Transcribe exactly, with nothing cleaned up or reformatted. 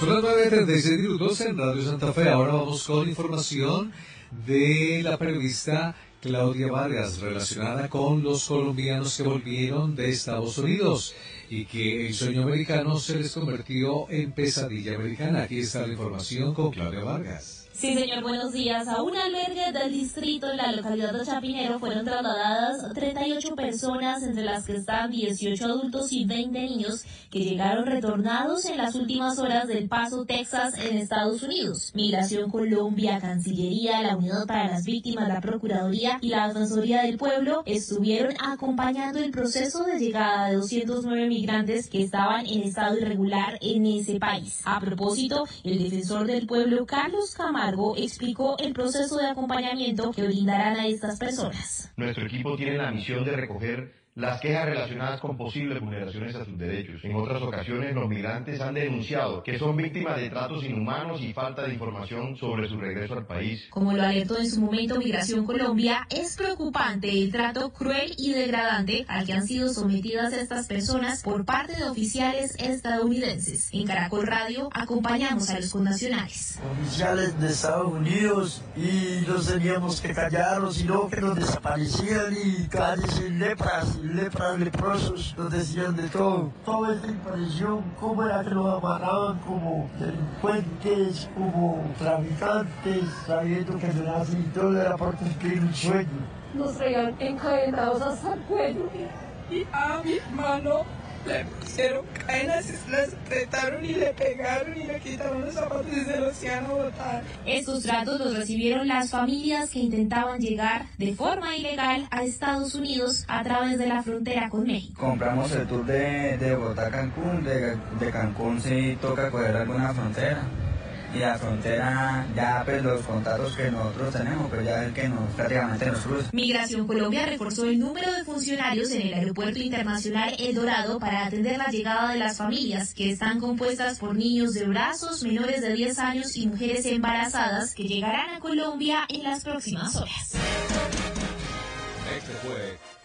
Son las nueve treinta y seis minutos en Radio Santa Fe. Ahora vamos con información de la periodista Claudia Vargas relacionada con los colombianos que volvieron de Estados Unidos y que el sueño americano se les convirtió en pesadilla americana. Aquí está la información con Claudia Vargas. Sí, señor, buenos días. A un albergue del distrito en la localidad de Chapinero fueron trasladadas treinta y ocho personas, entre las que están dieciocho adultos y veinte niños, que llegaron retornados en las últimas horas del Paso, Texas, en Estados Unidos. Migración Colombia, Cancillería, la Unidad para las Víctimas, la Procuraduría y la Defensoría del Pueblo estuvieron acompañando el proceso de llegada de doscientos nueve migrantes que estaban en estado irregular en ese país. A propósito, el defensor del pueblo, Carlos Camargo, explicó el proceso de acompañamiento que brindarán a estas personas. Nuestro equipo tiene la misión de recoger las quejas relacionadas con posibles vulneraciones a sus derechos. En otras ocasiones, los migrantes han denunciado que son víctimas de tratos inhumanos y falta de información sobre su regreso al país. Como lo alertó en su momento Migración Colombia, es preocupante el trato cruel y degradante al que han sido sometidas estas personas por parte de oficiales estadounidenses. En Caracol Radio acompañamos a los connacionales. Oficiales de Estados Unidos, y nos teníamos que callarlos, sino que nos desaparecían y calles sin lepras. Lepras, leprosos, nos decían de todo. Toda esta impresión, cómo era que nos amarraban como delincuentes, como traficantes, sabiendo que no era así, todo era por cumplir un sueño. Nos traían encadenados hasta el cuello y a mi hermano le pusieron cadenas, le apretaron y le pegaron y le quitaron los zapatos y se los iban a botar. Estos tratos los recibieron las familias que intentaban llegar de forma ilegal a Estados Unidos a través de la frontera con México. Compramos el tour de, de Bogotá a Cancún, de, de Cancún sí toca coger alguna frontera. Y la frontera, ya pues los contactos que nosotros tenemos, pero ya el que nos prácticamente nos cruza. Migración Colombia reforzó el número de funcionarios en el Aeropuerto Internacional El Dorado para atender la llegada de las familias, que están compuestas por niños de brazos, menores de diez años y mujeres embarazadas que llegarán a Colombia en las próximas horas. Este fue